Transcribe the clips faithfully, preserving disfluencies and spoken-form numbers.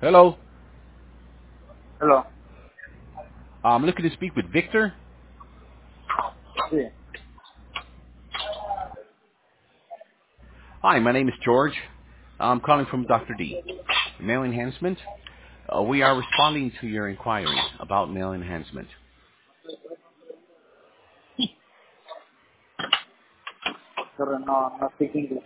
Hello. Hello. I'm looking to speak with Victor. Sí. Hi, my name is George. I'm calling from Doctor D. Male enhancement. Uh, we are responding to your inquiry about male enhancement. Pero no, no speak English.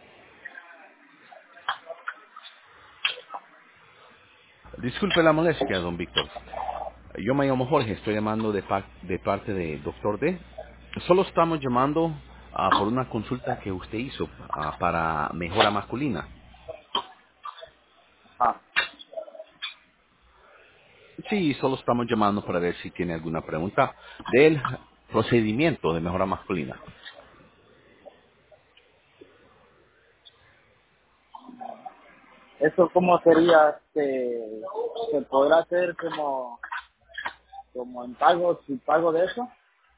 Disculpe la molestia, don Víctor. Yo me llamo Jorge, estoy llamando de, par- de parte de Doctor D. Solo estamos llamando ah, por una consulta que usted hizo ah, para mejora masculina. Ah, Sí, solo estamos llamando para ver si tiene alguna pregunta del procedimiento de mejora masculina. ¿eso cómo sería? ¿Se, se podrá hacer como, como en pago, si pago de eso?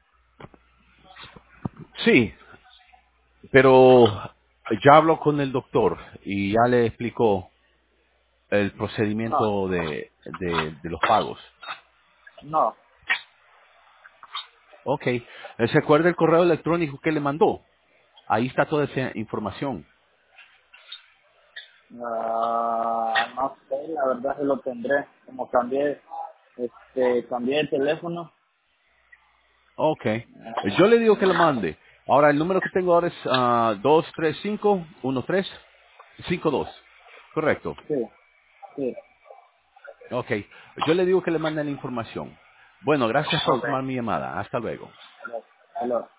Sí, pero ya habló con el doctor y ya le explicó el No, procedimiento de, de, de los pagos. no. Ok. Eh, ¿Se acuerda el correo electrónico que le mandó? Ahí está toda esa información. Ah, no sé, la verdad se lo tendré. Como cambié, este, cambié de teléfono. Ok. Yo le digo que lo mande. Ahora, el número que tengo ahora es ah, dos tres cinco uno tres cinco dos. Correcto. Sí, sí. Ok. Yo le digo que le mande la información. Bueno, gracias por Ok. tomar mi llamada. Hasta luego. Hello.